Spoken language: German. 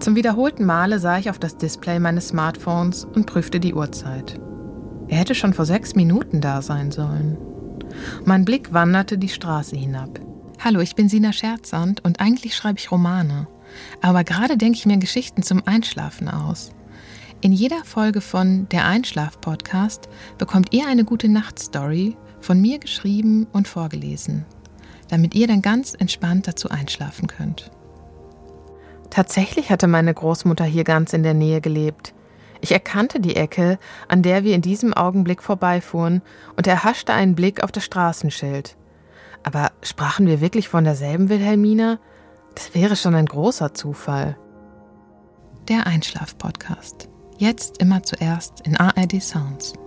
Zum wiederholten Male sah ich auf das Display meines Smartphones und prüfte die Uhrzeit. Er hätte schon vor 6 Minuten da sein sollen. Mein Blick wanderte die Straße hinab. Hallo, ich bin Sina Scherzand und eigentlich schreibe ich Romane. Aber gerade denke ich mir Geschichten zum Einschlafen aus. In jeder Folge von Der Einschlaf-Podcast bekommt ihr eine Gute-Nacht-Story von mir geschrieben und vorgelesen, damit ihr dann ganz entspannt dazu einschlafen könnt. Tatsächlich hatte meine Großmutter hier ganz in der Nähe gelebt. Ich erkannte die Ecke, an der wir in diesem Augenblick vorbeifuhren, und erhaschte einen Blick auf das Straßenschild. Aber sprachen wir wirklich von derselben Wilhelmina? Das wäre schon ein großer Zufall. Der Einschlaf-Podcast. Jetzt immer zuerst in ARD Sounds.